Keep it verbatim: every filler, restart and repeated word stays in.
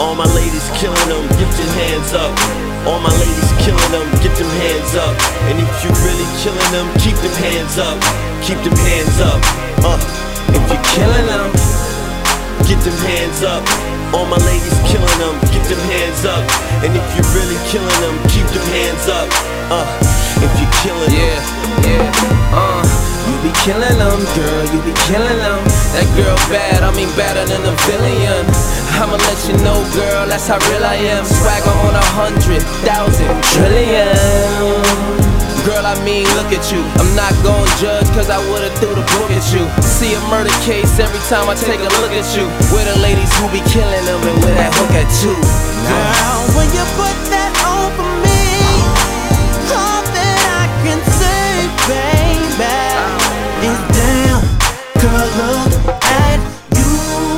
All my ladies killing them, get your hands up. All my ladies killing them, get them hands up. And if you really killing them, keep them hands up. Keep them hands up. Uh, if you killing them, get them hands up. All my ladies killing them, get them hands up. And if you really killing them, keep them hands up. Uh, if you killing them. Yeah, yeah, uh you be killing them, girl, you be killing them. That girl bad, I mean better than a billion. I'ma let you know, girl, that's how real I am. Swagger on a hundred thousand trillion. Girl, I mean, look at you. I'm not gon' judge, cause I would've threw the book at you. See a murder case every time I take a look at you. Where the ladies who be killing them and where that hook at too. Girl, when you put that on for me, all that I can say, babe,